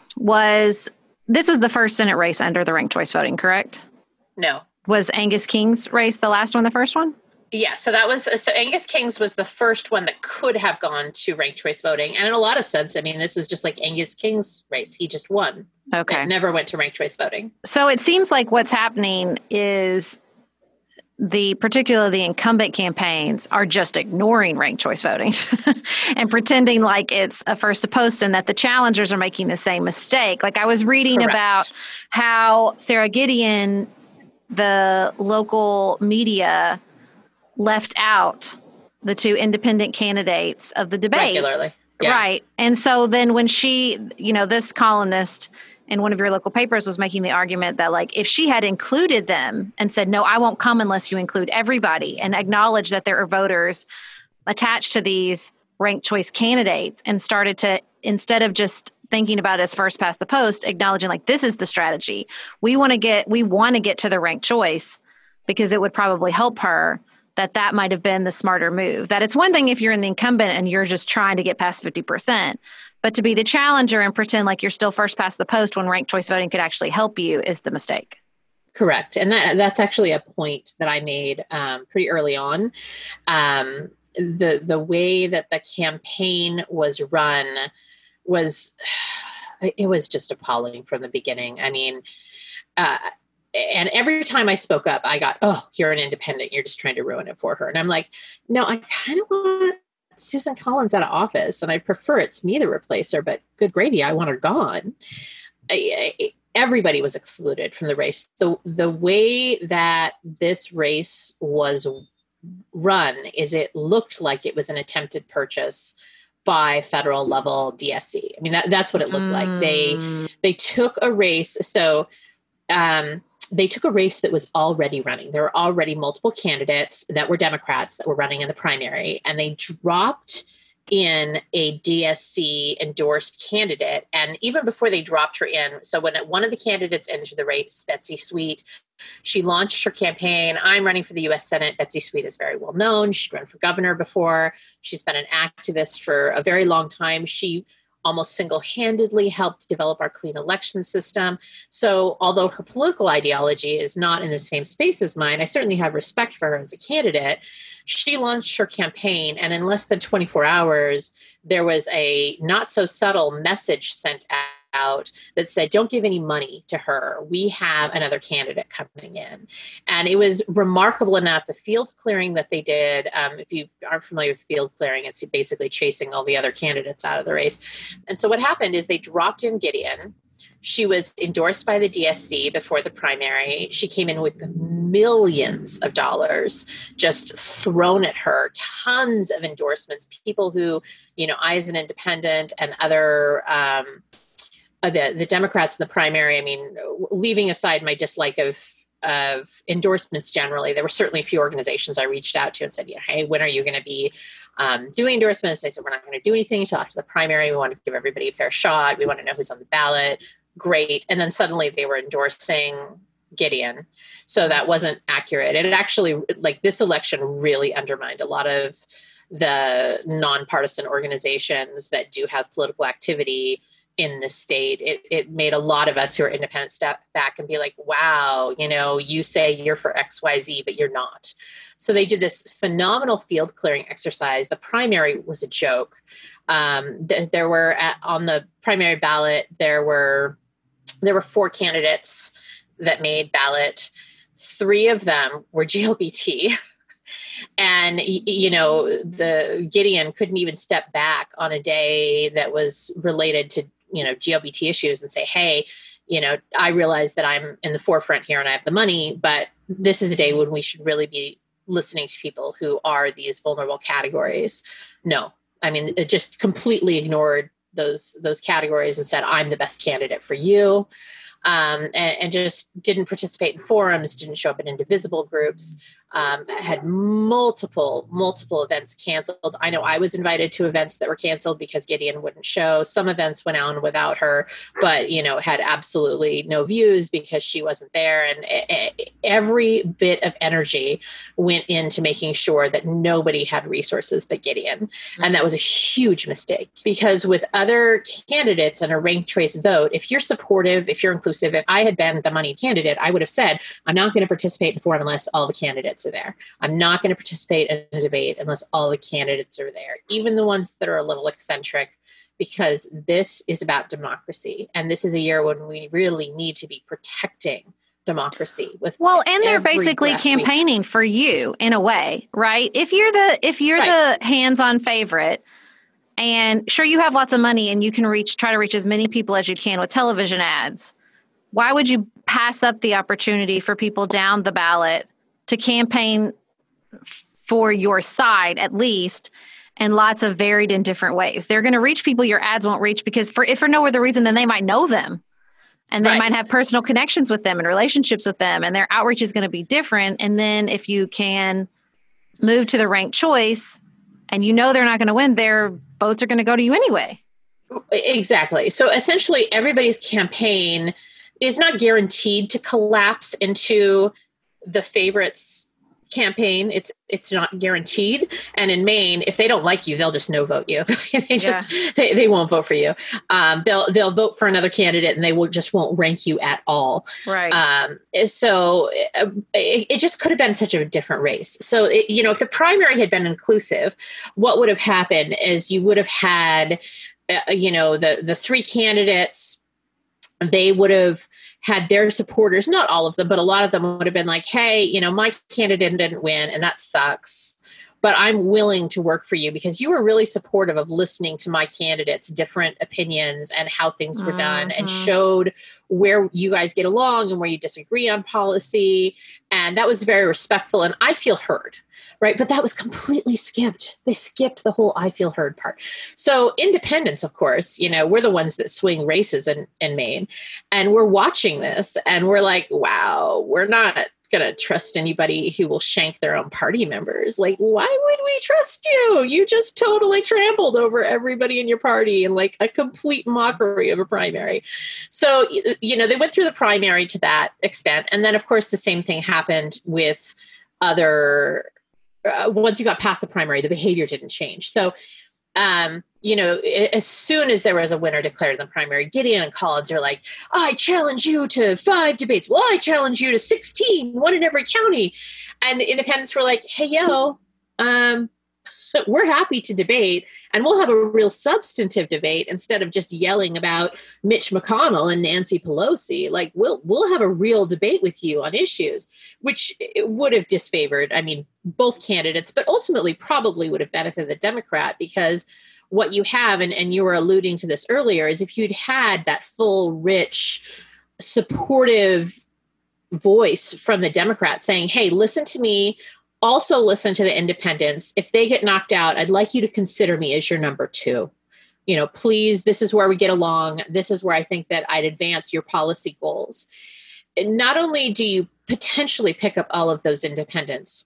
was this was the first Senate race under the ranked choice voting, correct? No. Was Angus King's race the last one, the first one? Yeah, so that was, so Angus King's was the first one that could have gone to ranked choice voting. And in a lot of sense, I mean, this was just like Angus King's race. He just won. Okay. It never went to ranked choice voting. So it seems like what's happening is the, particularly the incumbent campaigns are just ignoring ranked choice voting and pretending like it's a first to post, and that the challengers are making the same mistake. Like I was reading Correct. About how Sarah Gideon, the local media, left out the two independent candidates of the debate. Regularly. Yeah. Right. And so then when she, you know, this columnist in one of your local papers was making the argument that, like, if she had included them and said, no, I won't come unless you include everybody, and acknowledge that there are voters attached to these ranked choice candidates, and started to, instead of just thinking about it as first past the post, acknowledging like, this is the strategy. We want to get, we want to get to the ranked choice because it would probably help her, that that might have been the smarter move. That it's one thing if you're in the incumbent and you're just trying to get past fifty percent, but to be the challenger and pretend like you're still first past the post when ranked choice voting could actually help you is the mistake. Correct. And that that's actually a point that I made um, pretty early on. Um, the, the way that the campaign was run was, it was just appalling from the beginning. I mean, uh, and every time I spoke up, I got, oh, you're an independent. You're just trying to ruin it for her. And I'm like, no, I kind of want Susan Collins out of office, and I prefer it's me the replacer, but good gravy, I want her gone. I, I, everybody was excluded from the race. The, the way that this race was run is it looked like it was an attempted purchase by federal level D S C. I mean, that, that's what it looked mm. like. They, they took a race. So, um, they took a race that was already running. There were already multiple candidates that were Democrats that were running in the primary, and they dropped in a D S C endorsed candidate. And even before they dropped her in, so when one of the candidates entered the race, Betsy Sweet, she launched her campaign. I'm running for the U S Senate. Betsy Sweet is very well known. She'd run for governor before. She's been an activist for a very long time. She almost single-handedly helped develop our clean election system. So although her political ideology is not in the same space as mine, I certainly have respect for her as a candidate. She launched her campaign, and in less than twenty-four hours, there was a not so subtle message sent out that said, don't give any money to her. We have another candidate coming in. And it was remarkable enough, the field clearing that they did. Um, if you aren't familiar with field clearing, it's basically chasing all the other candidates out of the race. And so what happened is they dropped in Gideon. She was endorsed by the D S C before the primary. She came in with millions of dollars just thrown at her, tons of endorsements, people who, you know, I as an independent and other, um, Uh, the, the Democrats in the primary, I mean, leaving aside my dislike of of endorsements generally, there were certainly a few organizations I reached out to and said, yeah, hey, when are you going to be um, doing endorsements? They said, we're not going to do anything until after the primary. We want to give everybody a fair shot. We want to know who's on the ballot. Great. And then suddenly they were endorsing Gideon. So that wasn't accurate. And it actually, like this election really undermined a lot of the nonpartisan organizations that do have political activity in the state. It, it made a lot of us who are independent step back and be like, wow, you know, you say you're for X Y Z, but you're not. So they did this phenomenal field clearing exercise. The primary was a joke. Um, th- there were at, on the primary ballot, there were, there were four candidates that made ballot. Three of them were G L B T. And, you know, the Gideon couldn't even step back on a day that was related to, you know, G L B T issues and say, hey, you know, I realize that I'm in the forefront here and I have the money, but this is a day when we should really be listening to people who are these vulnerable categories. No, I mean, it just completely ignored those, those categories and said, I'm the best candidate for you. Um, and, and just didn't participate in forums, didn't show up in indivisible groups, um, had multiple, multiple events canceled. I know I was invited to events that were canceled because Gideon wouldn't show. Some events went on without her, but, you know, had absolutely no views because she wasn't there. And it, it, every bit of energy went into making sure that nobody had resources but Gideon. Mm-hmm. And that was a huge mistake because with other candidates in a ranked choice vote, if you're supportive, if you're inclusive, if I had been the moneyed candidate, I would have said, I'm not going to participate in forum unless all the candidates are there. I'm not going to participate in a debate unless all the candidates are there, even the ones that are a little eccentric, because this is about democracy. And this is a year when we really need to be protecting democracy with well, and they're basically campaigning for you in a way, right? If you're the if you're right. the hands-on favorite, and sure, you have lots of money and you can reach try to reach as many people as you can with television ads, why would you pass up the opportunity for people down the ballot to campaign for your side, at least, in lots of varied and different ways? They're going to reach people your ads won't reach because for if for no other reason, then they might know them and they right. might have personal connections with them and relationships with them, and their outreach is going to be different. And then if you can move to the ranked choice and you know they're not going to win, their votes are going to go to you anyway. Exactly. So essentially everybody's campaign is not guaranteed to collapse into the favorites campaign. It's it's not guaranteed. And in Maine, if they don't like you, they'll just no vote you. they just yeah. they, they won't vote for you. Um, they'll they'll vote for another candidate, and they will just won't rank you at all. Right. Um, so it, it just could have been such a different race. So it, you know, if the primary had been inclusive, what would have happened is you would have had, uh, you know, the the three candidates. They would have had their supporters, not all of them, but a lot of them would have been like, hey, you know, my candidate didn't win and that sucks. but I'm willing to work for you because you were really supportive of listening to my candidates' different opinions and how things were done, mm-hmm. and showed where you guys get along and where you disagree on policy. And that was very respectful. And I feel heard, right? But that was completely skipped. They skipped the whole I feel heard part. So independents, of course, you know, we're the ones that swing races in, in Maine. And we're watching this and we're like, wow, we're not going to trust anybody who will shank their own party members. Like, why would we trust you? You just totally trampled over everybody in your party in like a complete mockery of a primary. So, you know, they went through the primary to that extent. And then, of course, the same thing happened with other, uh, once you got past the primary, the behavior didn't change. So, Um, you know, as soon as there was a winner declared in the primary, Gideon and Collins are like, I challenge you to five debates. Well, I challenge you to sixteen, one in every county. And independents were like, hey, yo, um, we're happy to debate and we'll have a real substantive debate instead of just yelling about Mitch McConnell and Nancy Pelosi. Like we'll, we'll have a real debate with you on issues, which would have disfavored, I mean, both candidates, but ultimately probably would have benefited the Democrat because what you have, and, and you were alluding to this earlier, is if you'd had that full, rich, supportive voice from the Democrats saying, hey, listen to me, also listen to the independents. If they get knocked out, I'd like you to consider me as your number two. You know, please, this is where we get along. This is where I think that I'd advance your policy goals. And not only do you potentially pick up all of those independents,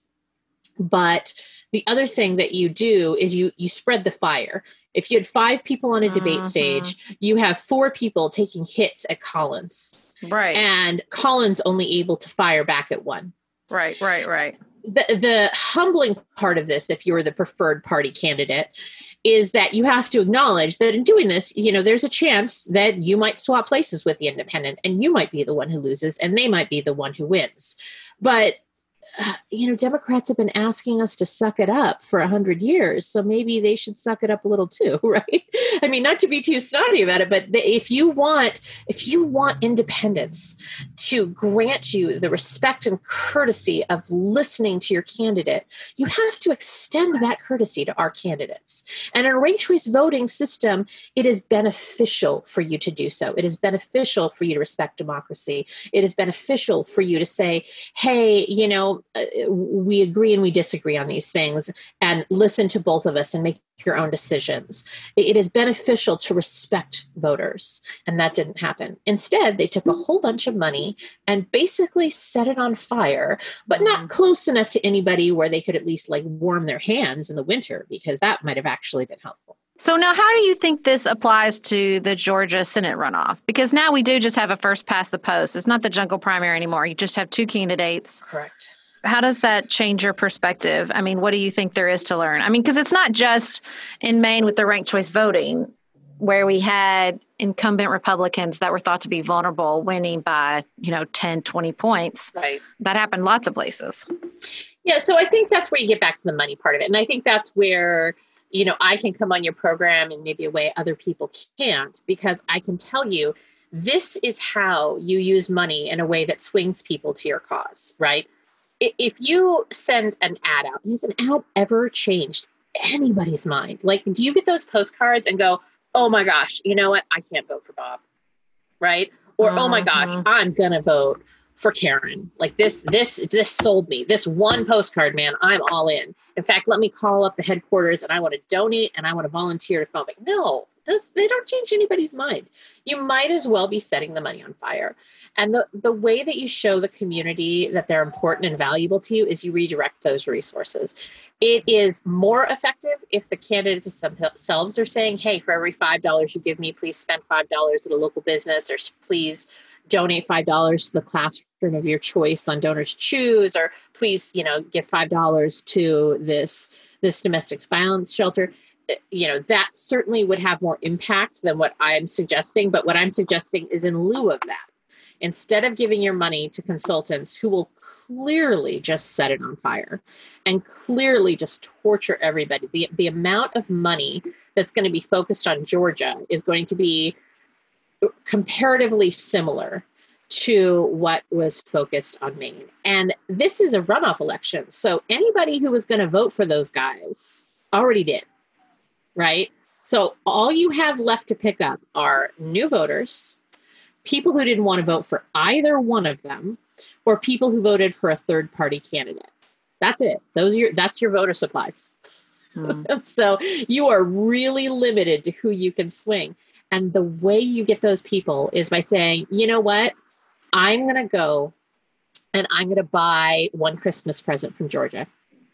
but the other thing that you do is you you spread the fire. If you had five people on a debate uh-huh. stage, you have four people taking hits at Collins. Right. And Collins only able to fire back at one. Right, right, right. The, the humbling part of this, if you're the preferred party candidate, is that you have to acknowledge that in doing this, you know, there's a chance that you might swap places with the independent and you might be the one who loses and they might be the one who wins. But Uh, you know, Democrats have been asking us to suck it up for a hundred years. So maybe they should suck it up a little too, right? I mean, not to be too snotty about it, but the, if you want, if you want independence to grant you the respect and courtesy of listening to your candidate, you have to extend that courtesy to our candidates. And in a ranked choice voting system, it is beneficial for you to do so. It is beneficial for you to respect democracy. It is beneficial for you to say, hey, you know, Uh, we agree and we disagree on these things and listen to both of us and make your own decisions. It, it is beneficial to respect voters. And that didn't happen. Instead, they took a whole bunch of money and basically set it on fire, but not close enough to anybody where they could at least like warm their hands in the winter, because that might have actually been helpful. So now how do you think this applies to the Georgia Senate runoff? Because now we do just have a first past the post. It's not the jungle primary anymore. You just have two candidates. Correct. How does that change your perspective? I mean, what do you think there is to learn? I mean, because it's not just in Maine with the ranked choice voting where we had incumbent Republicans that were thought to be vulnerable winning by, you know, ten, twenty points. Right. That happened lots of places. Yeah. So I think that's where you get back to the money part of it. And I think that's where, you know, I can come on your program in maybe a way other people can't, because I can tell you this is how you use money in a way that swings people to your cause, right? If you send an ad out, has an ad ever changed anybody's mind? Like, do you get those postcards and go, oh my gosh, you know what? I can't vote for Bob, right? Or, uh-huh. oh my gosh, I'm going to vote for Karen. Like this, this, this sold me. This one postcard, man, I'm all in. In fact, let me call up the headquarters and I want to donate and I want to volunteer to film it. No, those, they don't change anybody's mind. You might as well be setting the money on fire. And the, the way that you show the community that they're important and valuable to you is you redirect those resources. It is more effective if the candidates themselves are saying, hey, for every five dollars you give me, please spend five dollars at a local business, or please donate five dollars to the classroom of your choice on Donors Choose, or please, you know, give five dollars to this, this domestic violence shelter. You know, that certainly would have more impact than what I'm suggesting. But what I'm suggesting is in lieu of that, instead of giving your money to consultants who will clearly just set it on fire and clearly just torture everybody, the, the amount of money that's going to be focused on Georgia is going to be comparatively similar to what was focused on Maine. And this is a runoff election. So anybody who was going to vote for those guys already did, right? So all you have left to pick up are new voters, people who didn't want to vote for either one of them, or people who voted for a third party candidate. That's it. Those are your, that's your voter supplies. Hmm. So you are really limited to who you can swing. And the way you get those people is by saying, you know what, I'm going to go and I'm going to buy one Christmas present from Georgia.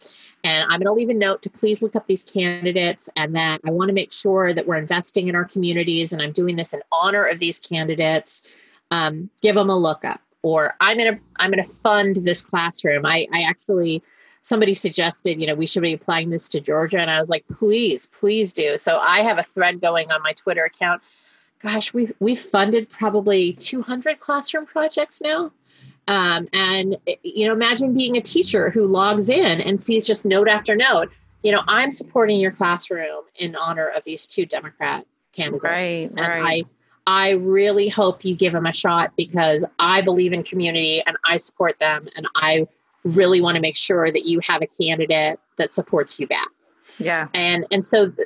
And I'm going to leave a note to please look up these candidates, and that I want to make sure that we're investing in our communities, and I'm doing this in honor of these candidates. Um, give them a look up. Or I'm going to I'm going to fund this classroom. I, I actually, somebody suggested, you know, we should be applying this to Georgia. And I was like, please, please do. So I have a thread going on my Twitter account. Gosh, we've, we've funded probably two hundred classroom projects now. Um, and, you know, imagine being a teacher who logs in and sees just note after note, you know, I'm supporting your classroom in honor of these two Democrat candidates. Right, and right. I, I really hope you give them a shot, because I believe in community and I support them. And I really want to make sure that you have a candidate that supports you back. Yeah. And, and so the,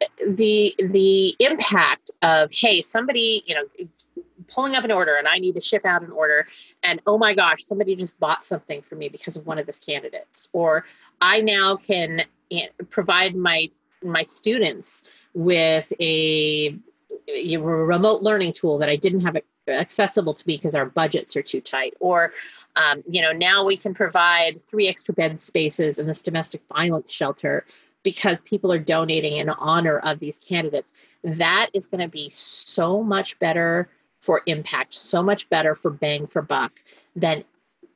the, the impact of, hey, somebody, you know, pulling up an order and I need to ship out an order, and oh my gosh, somebody just bought something for me because of one of this candidates. Or I now can you know, provide my my students with a, a remote learning tool that I didn't have accessible to me because our budgets are too tight. Or um, you know, now we can provide three extra bed spaces in this domestic violence shelter because people are donating in honor of these candidates. That is going to be so much better for impact, so much better for bang for buck than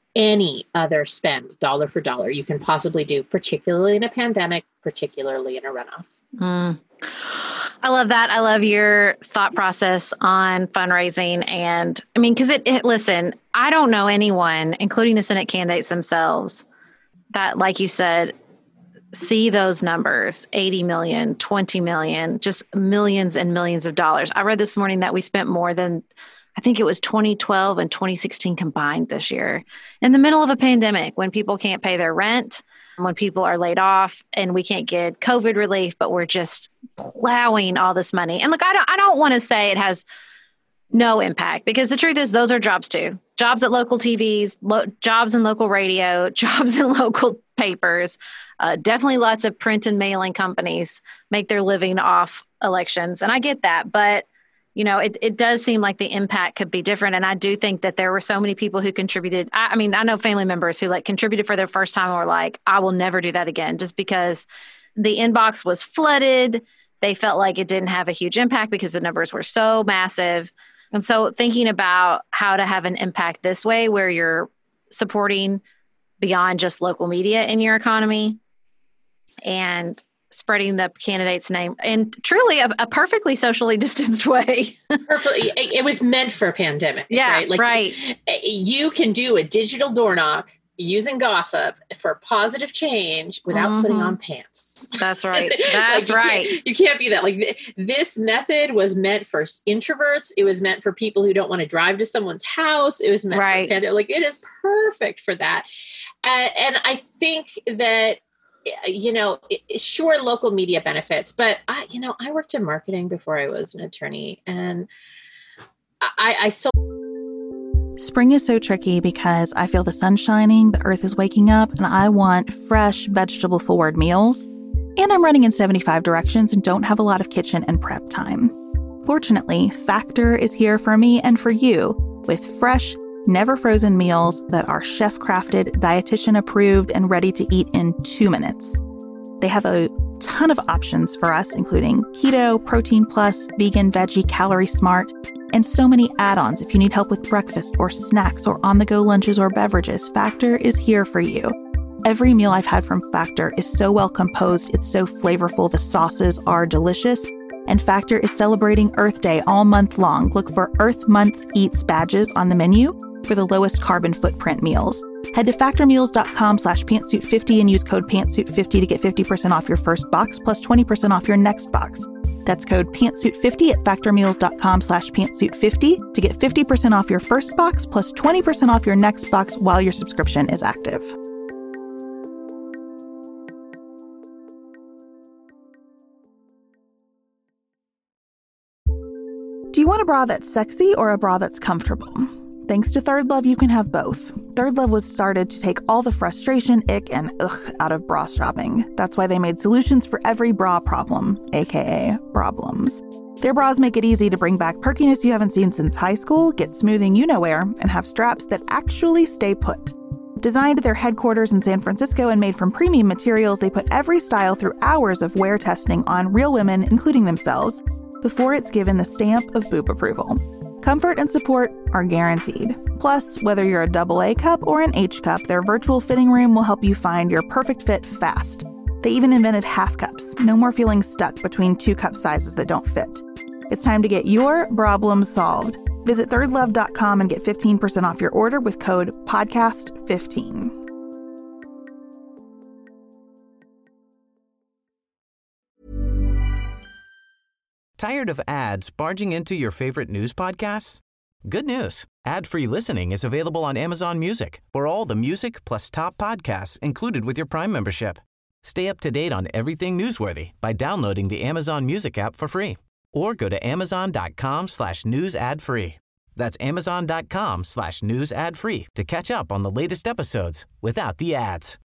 any other spend dollar for dollar you can possibly do, particularly in a pandemic, particularly in a runoff. Mm. I love that. I love your thought process on fundraising. And I mean, because it, it, listen, I don't know anyone, including the Senate candidates themselves, that, like you said, see those numbers, eighty million, twenty million, just millions and millions of dollars. I read this morning that we spent more than, I think it was twenty twelve and twenty sixteen combined this year, in the middle of a pandemic, when people can't pay their rent, when people are laid off and we can't get COVID relief, but we're just plowing all this money. And look, I don't, I don't want to say it has no impact, because the truth is those are jobs too. Jobs at local T Vs, lo- jobs in local radio, jobs in local papers. Uh, definitely lots of print and mailing companies make their living off elections. And I get that. But, you know, it, it does seem like the impact could be different. And I do think that there were so many people who contributed. I, I mean, I know family members who like contributed for their first time and were like, I will never do that again, just because the inbox was flooded. They felt like it didn't have a huge impact because the numbers were so massive. And so thinking about how to have an impact this way, where you're supporting beyond just local media in your economy and spreading the candidate's name in truly a, a perfectly socially distanced way. Perfectly. It, it was meant for a pandemic. Yeah, right. Like right. You can do a digital door knock using gossip for positive change without mm-hmm. putting on pants. That's right. That's like you right. Can't, you can't be that. Like th- this method was meant for introverts. It was meant for people who don't want to drive to someone's house. It was meant right. for pandemic. Like it is perfect for that. Uh, and I think that, you know, it, sure, local media benefits, but I, you know, I worked in marketing before I was an attorney, and I, I so. Spring is so tricky because I feel the sun shining, the earth is waking up, and I want fresh, vegetable-forward meals. And I'm running in seventy-five directions and don't have a lot of kitchen and prep time. Fortunately, Factor is here for me and for you with fresh, never frozen meals that are chef-crafted, dietitian-approved, and ready to eat in two minutes. They have a ton of options for us, including keto, protein plus, vegan, veggie, calorie smart, and so many add-ons if you need help with breakfast or snacks or on-the-go lunches or beverages. Factor is here for you. Every meal I've had from Factor is so well composed, it's so flavorful, the sauces are delicious, and Factor is celebrating Earth Day all month long. Look for Earth Month Eats badges on the menu for the lowest carbon footprint meals. Head to factormeals.com slash pantsuit50 and use code pantsuit fifty to get fifty percent off your first box plus twenty percent off your next box. That's code pantsuit fifty at factormeals.com slash pantsuit50 to get fifty percent off your first box plus twenty percent off your next box while your subscription is active. Do you want a bra that's sexy or a bra that's comfortable? Thanks to Third Love, you can have both. Third Love was started to take all the frustration, ick, and ugh out of bra shopping. That's why they made solutions for every bra problem, aka problems. Their bras make it easy to bring back perkiness you haven't seen since high school, get smoothing you-know-where, and have straps that actually stay put. Designed at their headquarters in San Francisco and made from premium materials, they put every style through hours of wear testing on real women, including themselves, before it's given the stamp of boob approval. Comfort and support are guaranteed. Plus, whether you're a double A cup or an H cup, their virtual fitting room will help you find your perfect fit fast. They even invented half cups. No more feeling stuck between two cup sizes that don't fit. It's time to get your problems solved. Visit third love dot com and get fifteen percent off your order with code podcast fifteen. Tired of ads barging into your favorite news podcasts? Good news. Ad-free listening is available on Amazon Music for all the music plus top podcasts included with your Prime membership. Stay up to date on everything newsworthy by downloading the Amazon Music app for free or go to amazon.com slash news ad free. That's amazon.com slash news ad free to catch up on the latest episodes without the ads.